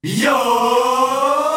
Yo!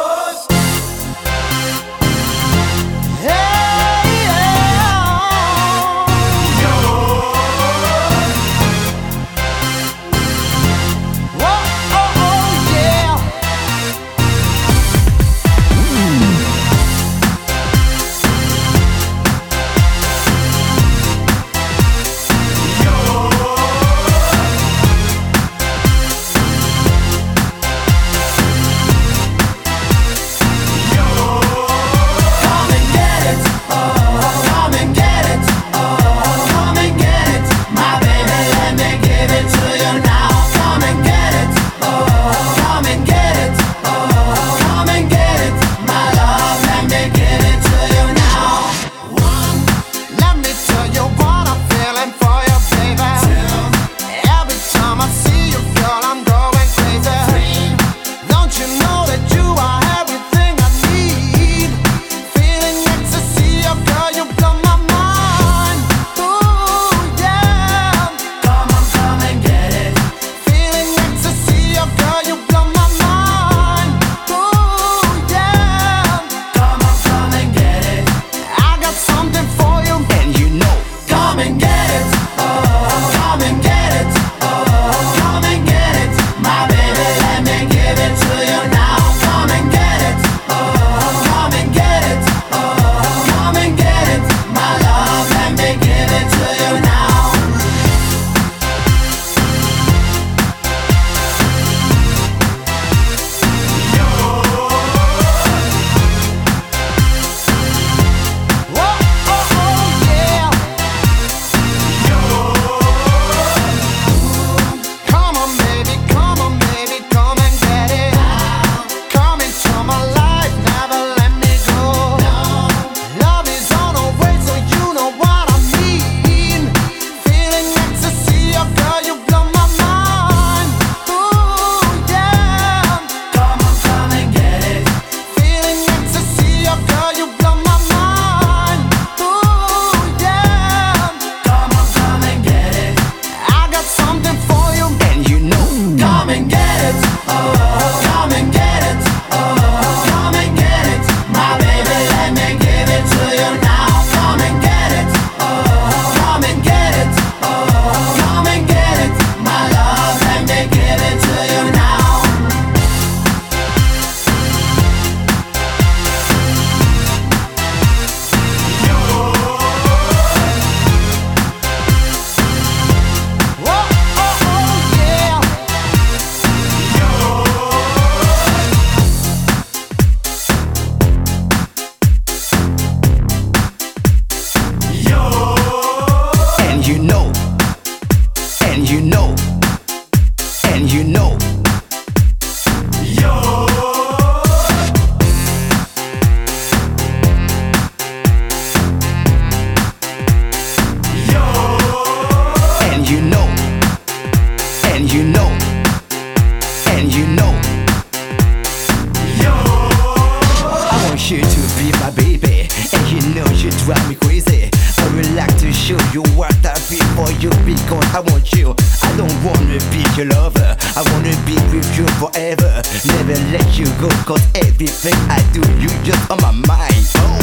You to be my baby, and you know you drive me crazy. I would like to show you what I feel for you, because I want you. I don't wanna be your lover, I wanna be with you forever. Never let you go, cause everything I do, you just on my mind. Oh,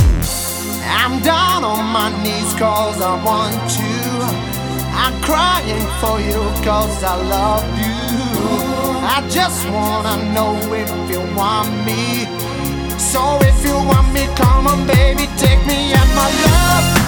I'm down on my knees cause I want you. I'm crying for you cause I love you. I just wanna know if you want me. So if you want me, come on baby, take me at my love.